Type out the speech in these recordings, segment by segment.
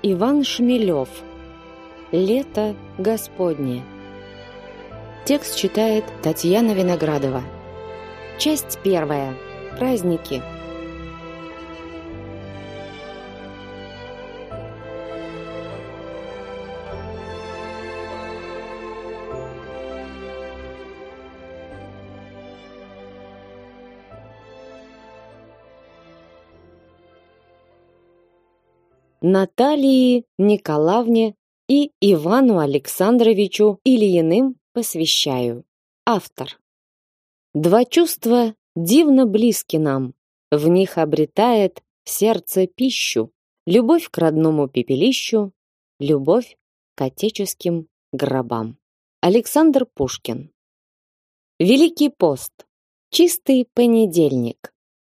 Иван Шмелев. Лето Господне. Текст читает Татьяна Виноградова. Часть первая. Праздники. Наталии Николаевне и Ивану Александровичу Ильиным посвящаю. Автор. Два чувства дивно близки нам, в них обретает сердце пищу, любовь к родному пепелищу, любовь к отеческим гробам. Александр Пушкин. Великий пост. Чистый понедельник.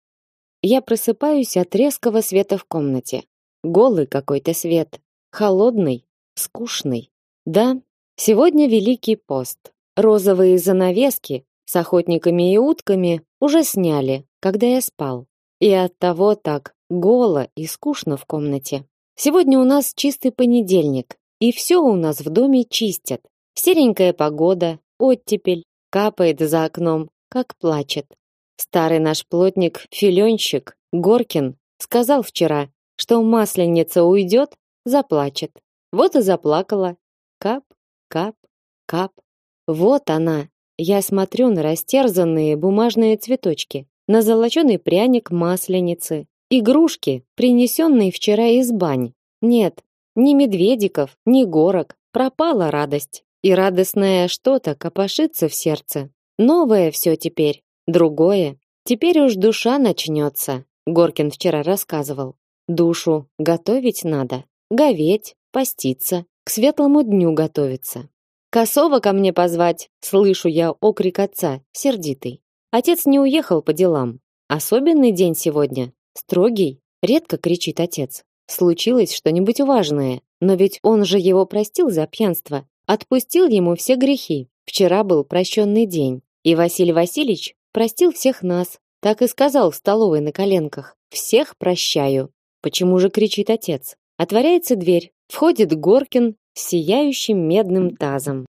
Я просыпаюсь от резкого света в комнате. Голый какой-то свет, холодный, скучный. Да, сегодня Великий пост. Розовые занавески с охотниками и утками уже сняли, когда я спал. И оттого так голо и скучно в комнате. Сегодня у нас чистый понедельник, и все у нас в доме чистят. Серенькая погода, оттепель, капает за окном, как плачет. Старый наш плотник-филенщик Горкин сказал вчера, что масленица уйдет, заплачет. Вот и заплакала. Кап, кап, кап. Вот она. Я смотрю на растерзанные бумажные цветочки, на золоченый пряник масленицы, игрушки, принесенные вчера из бань. Нет, ни медведиков, ни горок. Пропала радость. И радостное что-то копошится в сердце. Новое все теперь, другое. Теперь уж душа начнется. Горкин вчера рассказывал. Душу готовить надо, говеть, поститься, к светлому дню готовиться. Косова ко мне позвать, слышу я окрик отца, сердитый. Отец не уехал по делам. Особенный день сегодня, строгий, редко кричит отец. Случилось что-нибудь важное, но ведь он же его простил за пьянство, отпустил ему все грехи. Вчера был прощенный день, и Василий Васильевич простил всех нас, так и сказал в столовой на коленках: всех прощаю. Почему же кричит отец? Отворяется дверь. Входит Горкин с сияющим медным тазом.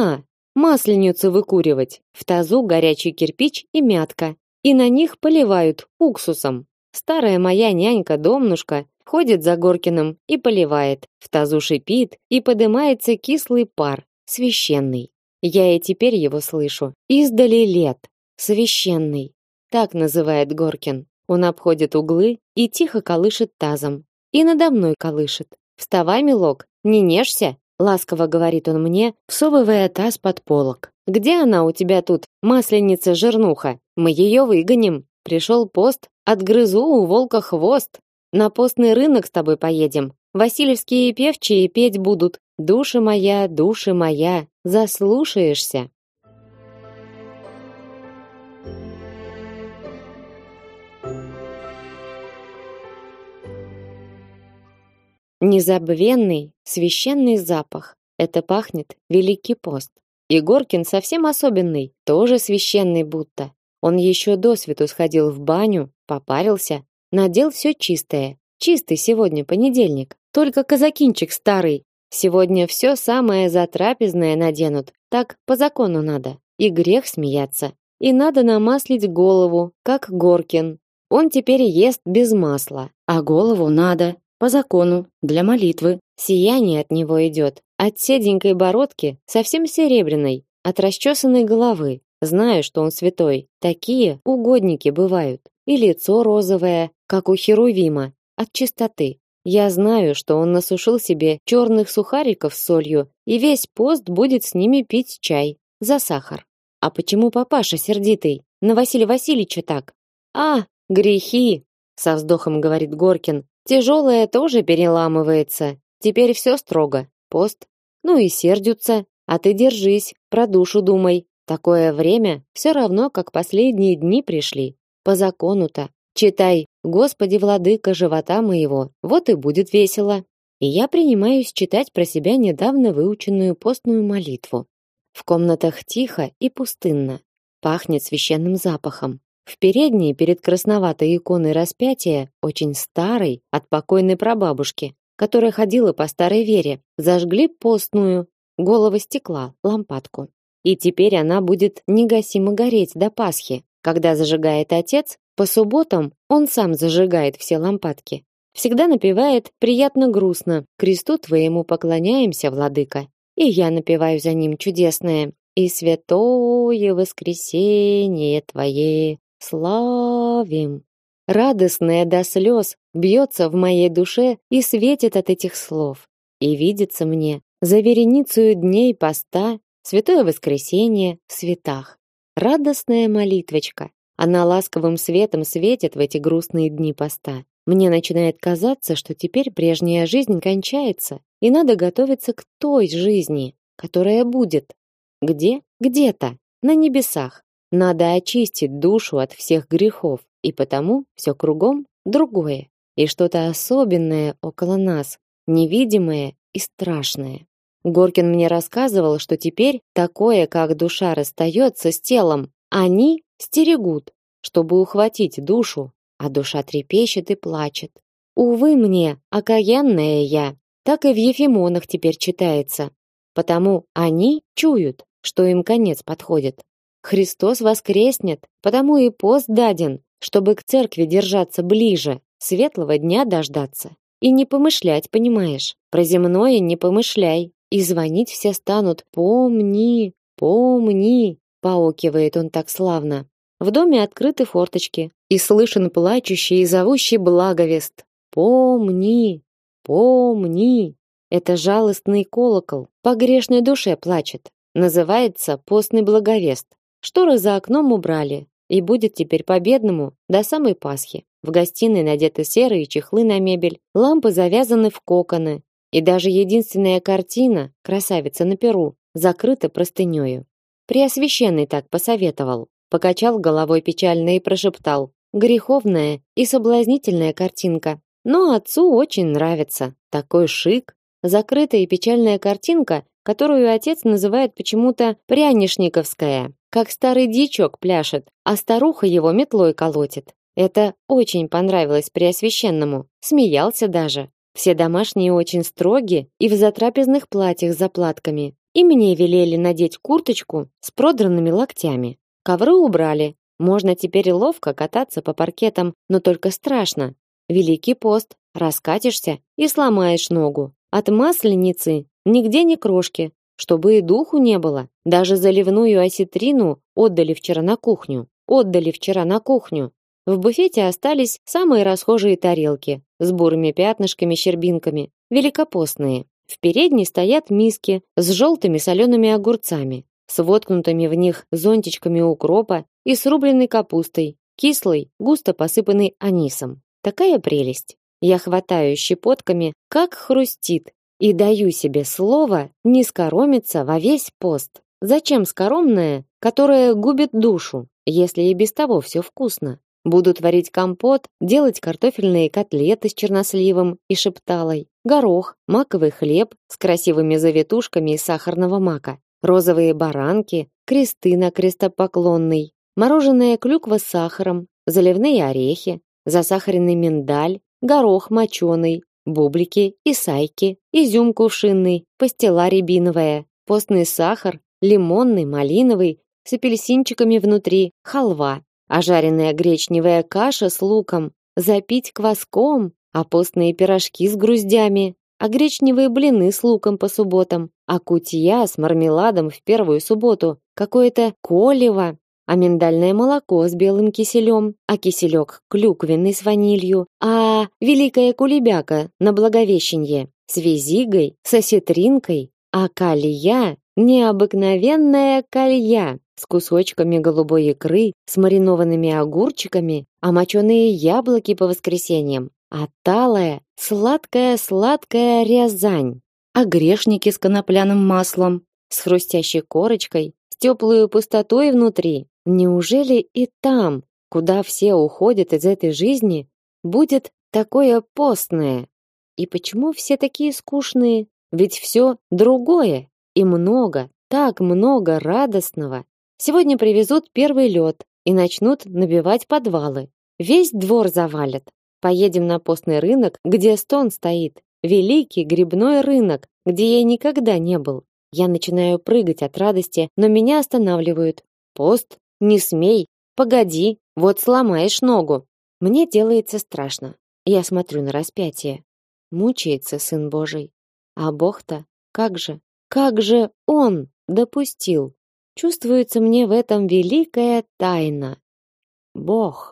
Масленицу выкуривать. В тазу горячий кирпич и мятка. И на них поливают уксусом. Старая моя нянька-домнушка ходит за Горкиным и поливает. В тазу шипит и подымается кислый пар, священный. Я и теперь его слышу. Издали лет. Священный. Так называет Горкин. Он обходит углы и тихо колышет тазом. И надо мной колышет. «Вставай, милок, не нежься», — ласково говорит он мне, всовывая таз под полок. «Где она у тебя тут, масленица-жирнуха? Мы ее выгоним. Пришел пост, отгрызу у волка хвост. На постный рынок с тобой поедем. Васильевские певчие петь будут. Душа моя, заслушаешься». Незабвенный, священный запах. Это пахнет Великий пост. И Горкин совсем особенный, тоже священный будто. Он еще досвету сходил в баню, попарился, надел все чистое. Чистый сегодня понедельник. Только казакинчик старый. Сегодня все самое затрапезное наденут. Так по закону надо. И грех смеяться. И надо намаслить голову, как Горкин. Он теперь ест без масла, а голову надо. По закону, для молитвы. Сияние от него идет. От седенькой бородки, совсем серебряной, от расчесанной головы. Знаю, что он святой. Такие угодники бывают. И лицо розовое, как у Херувима, от чистоты. Я знаю, что он насушил себе черных сухариков с солью, и весь пост будет с ними пить чай. За сахар. А почему папаша сердитый? На Василия Васильевича так? Грехи, со вздохом говорит Горкин. Тяжелое тоже переламывается. Теперь все строго. Пост. Ну и сердятся. А ты держись, про душу думай. Такое время все равно, как последние дни пришли. По закону-то. Читай: «Господи, владыка живота моего». Вот и будет весело. И я принимаюсь читать про себя недавно выученную постную молитву. В комнатах тихо и пустынно. Пахнет священным запахом. В передней перед красноватой иконой распятия, очень старой, от покойной прабабушки, которая ходила по старой вере, зажгли постную, голого стекла, лампадку. И теперь она будет негасимо гореть до Пасхи, когда зажигает отец, по субботам он сам зажигает все лампадки. Всегда напевает приятно грустно: «Кресту твоему поклоняемся, владыка». И я напеваю за ним чудесное: «И святое воскресение твое славим». Радостное до слез бьется в моей душе и светит от этих слов. И видится мне за вереницею дней поста святое воскресенье в святах. Радостная молитвочка. Она ласковым светом светит в эти грустные дни поста. Мне начинает казаться, что теперь прежняя жизнь кончается, и надо готовиться к той жизни, которая будет. Где? Где-то, на небесах. Надо очистить душу от всех грехов, и потому все кругом другое, и что-то особенное около нас, невидимое и страшное. Горкин мне рассказывал, что теперь такое, как душа расстается с телом, они стерегут, чтобы ухватить душу, а душа трепещет и плачет. Увы мне, окаянная я, так и в Ефимонах теперь читается. Потому они чуют, что им конец подходит. Христос воскреснет, потому и пост даден, чтобы к церкви держаться ближе, светлого дня дождаться. И не помышлять, понимаешь? Про земное не помышляй. И звонить все станут: «Помни, помни», поокивает он так славно. В доме открыты форточки, и слышен плачущий и зовущий благовест: «Помни, помни». Это жалостный колокол по грешной душе плачет. Называется постный благовест. Шторы за окном убрали, и будет теперь по-бедному до самой Пасхи. В гостиной надеты серые чехлы на мебель, лампы завязаны в коконы, и даже единственная картина, красавица на перу, закрыта простынёю. Преосвященный так посоветовал, покачал головой печально и прошептал: греховная и соблазнительная картинка. Но отцу очень нравится. Такой шик. Закрытая и печальная картинка, которую отец называет почему-то прянишниковская, как старый дьячок пляшет, а старуха его метлой колотит. Это очень понравилось Преосвященному, смеялся даже. Все домашние очень строги и в затрапезных платьях с заплатками. И мне велели надеть курточку с продранными локтями. Ковры убрали. Можно теперь ловко кататься по паркетам, но только страшно. Великий пост, раскатишься и сломаешь ногу. От масленицы нигде ни крошки, чтобы и духу не было. Даже заливную осетрину отдали вчера на кухню. В буфете остались самые расхожие тарелки с бурыми пятнышками-щербинками, великопостные. В передней стоят миски с желтыми солеными огурцами, с воткнутыми в них зонтичками укропа и с рубленой капустой, кислой, густо посыпанной анисом. Такая прелесть. Я хватаю щепотками, как хрустит, и даю себе слово не скоромиться во весь пост. Зачем скоромное, которое губит душу, если и без того все вкусно? Будут варить компот, делать картофельные котлеты с черносливом и шепталой, горох, маковый хлеб с красивыми завитушками из сахарного мака, розовые баранки, кресты на крестопоклонный, мороженая клюква с сахаром, заливные орехи, засахаренный миндаль, горох моченый, бублики и сайки, изюм кувшинный, пастила рябиновая, постный сахар, лимонный, малиновый, с апельсинчиками внутри, халва, а жареная гречневая каша с луком, запить кваском, а постные пирожки с груздями, а гречневые блины с луком по субботам, а кутья с мармеладом в первую субботу, какое-то колево, а миндальное молоко с белым киселем, а киселек клюквенный с ванилью, а великая кулебяка на Благовещенье с визигой, с осетринкой, а калья, необыкновенная калья с кусочками голубой икры, с маринованными огурчиками, а моченые яблоки по воскресеньям, а талая, сладкая Рязань, а грешники с конопляным маслом, с хрустящей корочкой, с теплой пустотой внутри. Неужели и там, куда все уходят из этой жизни, будет такое постное? И почему все такие скучные? Ведь все другое и много, так много радостного. Сегодня привезут первый лед и начнут набивать подвалы. Весь двор завалят. Поедем на постный рынок, где стон стоит, великий грибной рынок, где я никогда не был. Я начинаю прыгать от радости, но меня останавливают. Пост, не смей, погоди, вот сломаешь ногу. Мне делается страшно. Я смотрю на распятие. Мучается Сын Божий. А Бог-то, как же Он допустил? Чувствуется мне в этом великая тайна. Бог.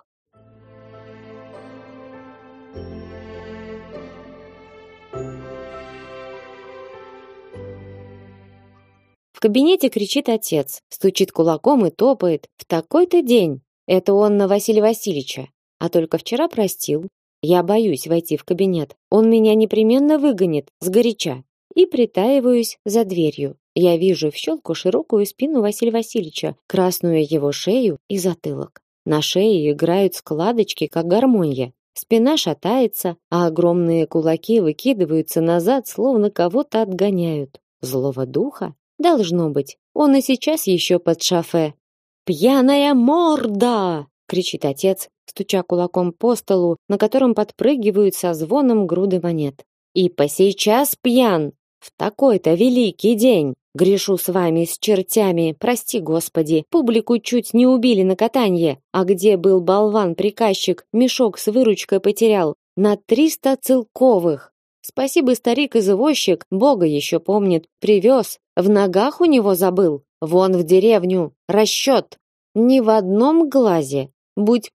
В кабинете кричит отец, стучит кулаком и топает. В такой-то день. Это он на Василия Васильевича. А только вчера простил. Я боюсь войти в кабинет. Он меня непременно выгонит сгоряча. И притаиваюсь за дверью. Я вижу в щелку широкую спину Василия Васильевича, красную его шею и затылок. На шее играют складочки, как гармонья. Спина шатается, а огромные кулаки выкидываются назад, словно кого-то отгоняют. Злого духа? Должно быть. Он и сейчас еще под шафе. «Пьяная морда!» — кричит отец, стуча кулаком по столу, на котором подпрыгивают со звоном груды монет. «И посейчас пьян! В такой-то великий день! Грешу с вами, с чертями, прости, Господи, публику чуть не убили на катанье, а где был болван-приказчик, мешок с выручкой потерял, на 300 целковых. Спасибо, старик-извозчик, Бога еще помнит, привез, в ногах у него забыл, вон в деревню, расчет. Ни в одном глазе, будь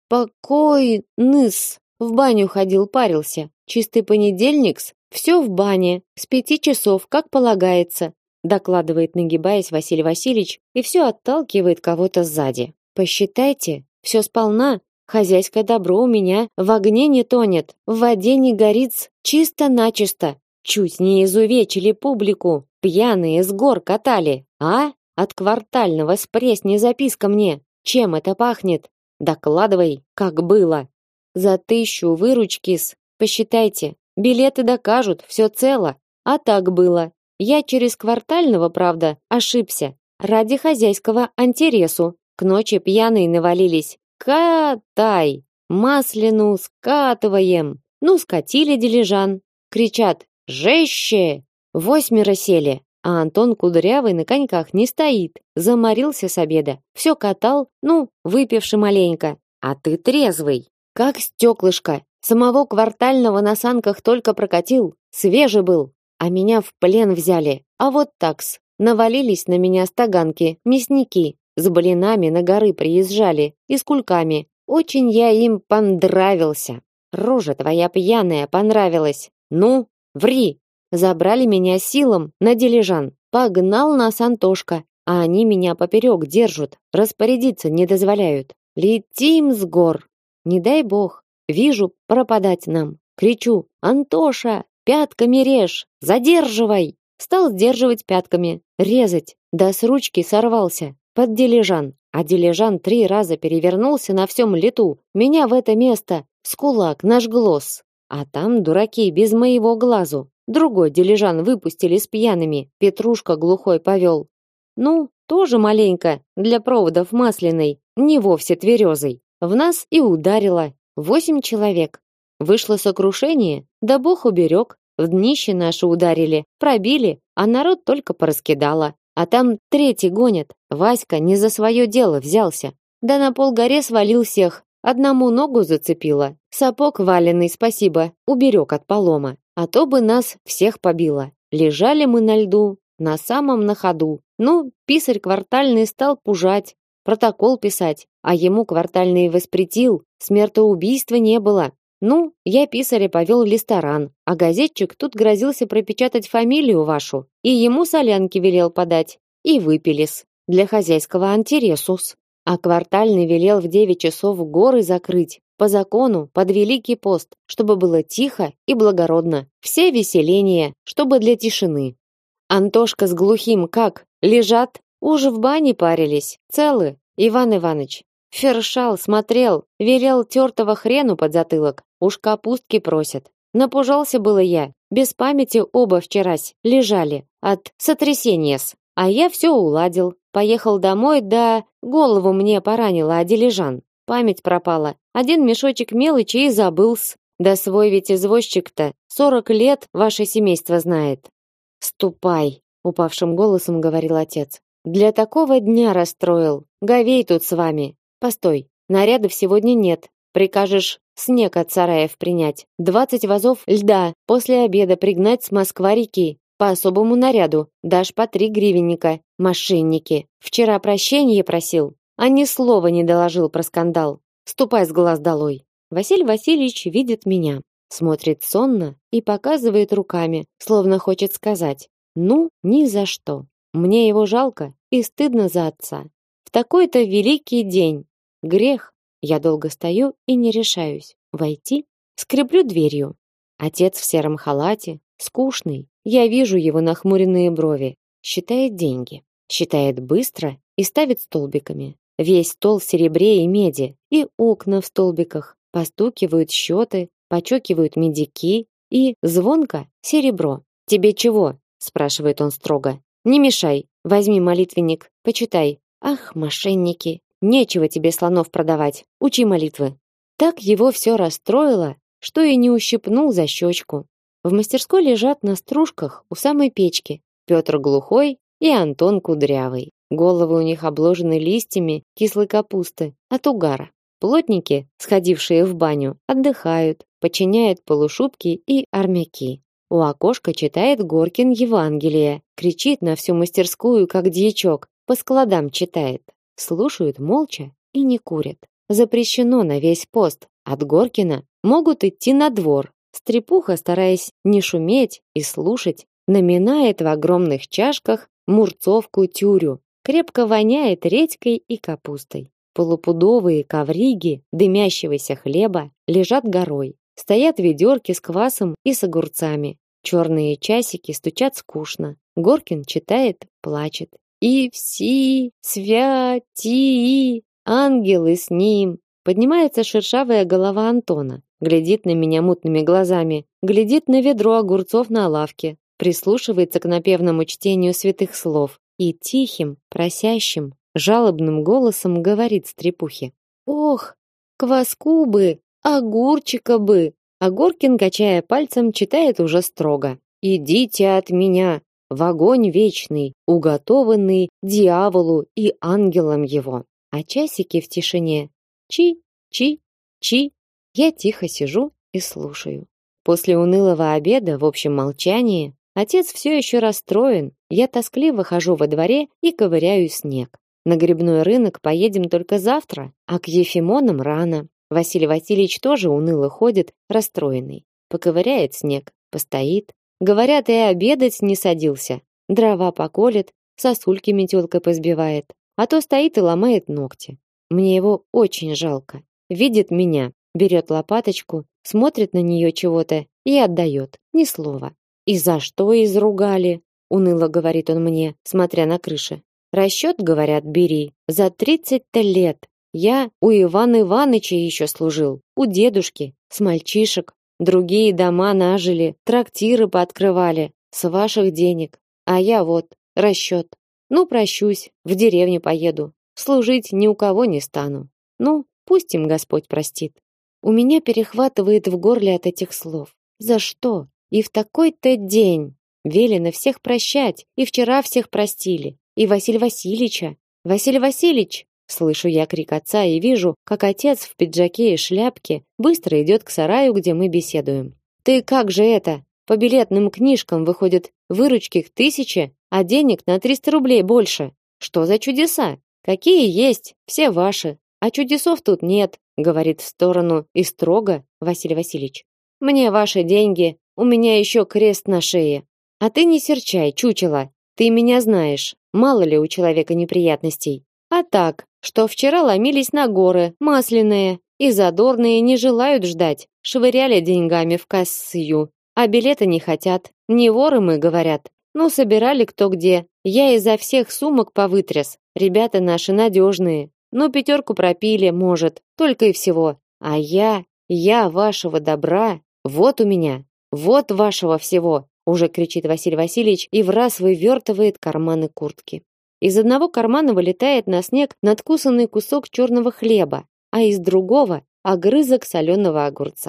покой-ныс, в баню ходил, парился, чистый понедельник-с, все в бане, с 5 часов, как полагается. Докладывает, нагибаясь, Василий Васильевич, и все отталкивает кого-то сзади. Посчитайте, все сполна, хозяйское добро у меня в огне не тонет, в воде не горит, чисто-начисто. Чуть не изувечили публику, пьяные с гор катали, а? От квартального с пресни записка мне. Чем это пахнет? Докладывай, как было. За 1000 выручки-с, посчитайте, билеты докажут, все цело. А так было. Я через квартального, правда, ошибся. Ради хозяйского интересу. К ночи пьяные навалились. Катай! Маслину скатываем. Ну, скатили дилижан. Кричат: «Жеще!» 8 сели. А Антон Кудрявый на коньках не стоит. Заморился с обеда. Все катал, ну, выпивши маленько. А ты трезвый. Как стеклышко. Самого квартального на санках только прокатил. Свежий был. А меня в плен взяли. А вот такс. Навалились на меня с таганки, мясники. С блинами на горы приезжали. И с кульками. Очень я им понравился. Рожа твоя пьяная понравилась. Ну, ври. Забрали меня силом на дилижан. Погнал нас Антошка. А они меня поперек держат. Распорядиться не дозволяют. Летим с гор. Не дай бог. Вижу, пропадать нам. Кричу: «Антоша! Пятками режь! Задерживай!» Стал сдерживать пятками, резать, да с ручки сорвался под дилижан. А дилижан 3 раза перевернулся на всем лету. Меня в это место с кулак нажглось. А там дураки без моего глазу. Другой дилижан выпустили с пьяными. Петрушка глухой повел. Ну, тоже маленько, для проводов масляной, не вовсе тверезой. В нас и ударило. 8 человек. Вышло сокрушение, да Бог уберег. В днище наши ударили, пробили, а народ только пораскидало. А там 3-й гонят. Васька не за свое дело взялся. Да на полгоре свалил всех. Одному ногу зацепило. Сапог валеный, спасибо, уберег от полома. А то бы нас всех побило. Лежали мы на льду, на самом на ходу. Ну, писарь квартальный стал пужать, протокол писать, а ему квартальный воспретил, смертоубийства не было. Ну, я писаря повел в ресторан, а газетчик тут грозился пропечатать фамилию вашу, и ему солянки велел подать. И выпили-с, для хозяйского интересу-с. А квартальный велел в 9 часов горы закрыть, по закону, под Великий пост, чтобы было тихо и благородно. Все веселения, чтобы для тишины. Антошка с глухим как? Лежат? Уже в бане парились, целы, Иван Иваныч. Фершал смотрел, велел тертого хрену под затылок. Уж капустки просят. Напужался было я. Без памяти оба вчерась лежали от сотрясения-с. А я все уладил. Поехал домой, да голову мне поранило, а дилижан. Память пропала. Один мешочек мелочи и забыл-с. Да свой ведь извозчик-то 40 лет ваше семейство знает. Ступай, упавшим голосом говорил отец. Для такого дня расстроил. Говей тут с вами. Постой, нарядов сегодня нет. Прикажешь снег от сараев принять. 20 вазов льда после обеда пригнать с Москва-реки. По особому наряду. Дашь по 3 гривенника. Мошенники. Вчера прощения просил, а ни слова не доложил про скандал. Ступай с глаз долой. Василий Васильевич видит меня, смотрит сонно и показывает руками, словно хочет сказать: "Ну, ни за что". Мне его жалко и стыдно за отца. В такой-то великий день грех. Я долго стою и не решаюсь войти, скреплю дверью. Отец в сером халате, скучный. Я вижу его нахмуренные брови, считает деньги, считает быстро и ставит столбиками. Весь стол в серебре и меди, и окна в столбиках. Постукивают счеты, почёкивают медики и звонко серебро. Тебе чего? Спрашивает он строго. Не мешай, возьми молитвенник, почитай. Ах, мошенники, нечего тебе слонов продавать. Учи молитвы. Так его все расстроило, что и не ущипнул за щечку. В мастерской лежат на стружках у самой печки Петр Глухой и Антон Кудрявый. Головы у них обложены листьями кислой капусты от угара. Плотники, сходившие в баню, отдыхают, починяют полушубки и армяки. У окошка читает Горкин Евангелие, кричит на всю мастерскую, как дьячок, по складам читает. Слушают молча и не курят. Запрещено на весь пост. От Горкина могут идти на двор. Стрепуха, стараясь не шуметь и слушать, наминает в огромных чашках мурцовку-тюрю. Крепко воняет редькой и капустой. Полупудовые ковриги дымящегося хлеба лежат горой. Стоят ведерки с квасом и с огурцами. Черные часики стучат скучно. Горкин читает, плачет. И все святи, ангелы с ним. Поднимается шершавая голова Антона. Глядит на меня мутными глазами. Глядит на ведро огурцов на лавке. Прислушивается к напевному чтению святых слов. И тихим, просящим, жалобным голосом говорит стрепухе: "Ох, кваску бы, огурчика бы". А Горкин, качая пальцем, читает уже строго: "Идите от меня в огонь вечный, уготованный дьяволу и ангелам его". А часики в тишине: чи-чи-чи. Я тихо сижу и слушаю. После унылого обеда в общем молчании отец все еще расстроен. Я тоскливо хожу во дворе и ковыряю снег. На грибной рынок поедем только завтра, а к Ефимонам рано. Василий Васильевич тоже уныло ходит, расстроенный. Поковыряет снег, постоит. Говорят, и обедать не садился. Дрова поколет, сосульки метелкой позбивает. А то стоит и ломает ногти. Мне его очень жалко. Видит меня, берет лопаточку, смотрит на нее чего-то и отдает. Ни слова. И за что изругали? Уныло говорит он мне, смотря на крыши. Расчет, говорят, бери. За 30-то лет. Я у Ивана Иваныча еще служил, у дедушки, с мальчишек. Другие дома нажили, трактиры пооткрывали, с ваших денег. А я вот, расчет. Ну, прощусь, в деревню поеду. Служить ни у кого не стану. Ну, пусть им Господь простит. У меня перехватывает в горле от этих слов. За что? И в такой-то день. Велено всех прощать, и вчера всех простили, и Василия Васильевича. Василий Васильевич! Слышу я крик отца и вижу, как отец в пиджаке и шляпке быстро идет к сараю, где мы беседуем. Ты как же это? По билетным книжкам выходит выручки к 1000, а денег на 300 рублей больше. Что за чудеса? Какие есть, все ваши. А чудесов тут нет, говорит в сторону и строго Василий Васильевич. Мне ваши деньги, у меня еще крест на шее. А ты не серчай, чучело. Ты меня знаешь. Мало ли у человека неприятностей. А так, что вчера ломились на горы, масляные, и задорные не желают ждать, швыряли деньгами в кассию, а билеты не хотят. Не воры мы, говорят. Ну, собирали кто где. Я изо всех сумок повытряс. Ребята наши надежные. Ну, 5 пропили, может, только и всего. А я вашего добра, вот у меня, вот вашего всего. Уже кричит Василий Васильевич и враз вывертывает карманы куртки. Из одного кармана вылетает на снег надкусанный кусок черного хлеба, а из другого огрызок соленого огурца.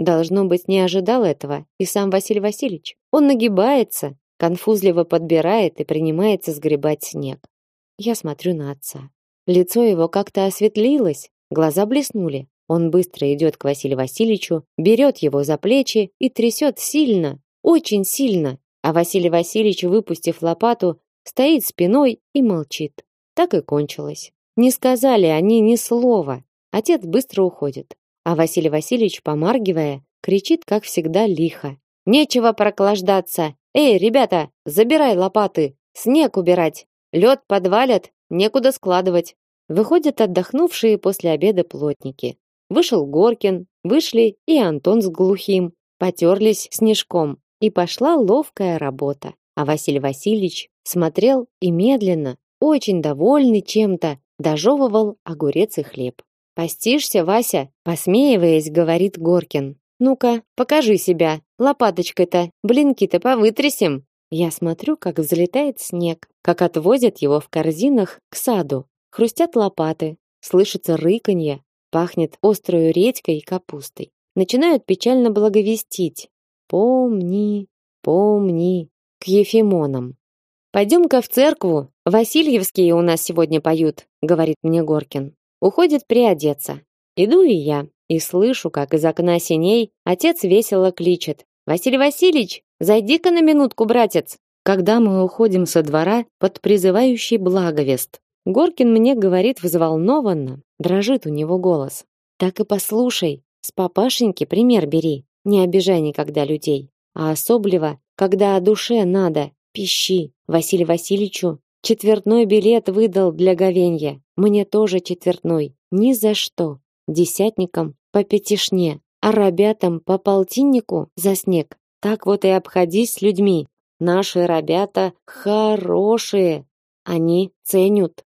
Должно быть, не ожидал этого и сам Василий Васильевич. Он нагибается, конфузливо подбирает и принимается сгребать снег. Я смотрю на отца. Лицо его как-то осветлилось, глаза блеснули. Он быстро идет к Василию Васильевичу, берет его за плечи и трясет сильно, очень сильно. А Василий Васильевич, выпустив лопату, стоит спиной и молчит. Так и кончилось. Не сказали они ни слова. Отец быстро уходит. А Василий Васильевич, помаргивая, кричит, как всегда, лихо. «Нечего проклаждаться! Эй, ребята, забирай лопаты! Снег убирать! Лед подвалят, некуда складывать!» Выходят отдохнувшие после обеда плотники. Вышел Горкин, вышли и Антон с Глухим. Потерлись снежком, и пошла ловкая работа. А Василий Васильевич смотрел и медленно, очень довольный чем-то, дожевывал огурец и хлеб. «Постишься, Вася?» — посмеиваясь, говорит Горкин. «Ну-ка, покажи себя. Лопаточкой-то, блинки-то повытрясем». Я смотрю, как взлетает снег, как отвозят его в корзинах к саду. Хрустят лопаты, слышится рыканье, пахнет острой редькой и капустой. Начинают печально благовестить. «Помни, помни», к Ефимонам. «Пойдем-ка в церкву, Васильевские у нас сегодня поют», говорит мне Горкин. Уходит приодеться. Иду и я, и слышу, как из окна сеней отец весело кличет: «Василий Васильевич, зайди-ка на минутку, братец!» Когда мы уходим со двора под призывающий благовест, Горкин мне говорит взволнованно, дрожит у него голос: «Так и послушай, с папашеньки пример бери, не обижай никогда людей, а особливо, когда о душе надо, пищи. Василию Васильевичу четвертной билет выдал для говенья, мне тоже четвертной, ни за что, десятникам по пятишне, а ребятам по полтиннику за снег. Так вот и обходись с людьми. Наши ребята хорошие, они ценят».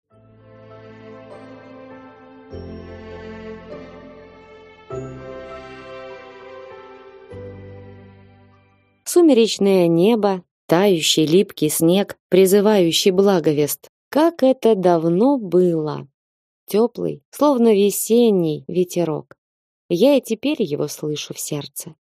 Сумеречное небо, тающий липкий снег, призывающий благовест. Как это давно было! Теплый, словно весенний ветерок. Я и теперь его слышу в сердце.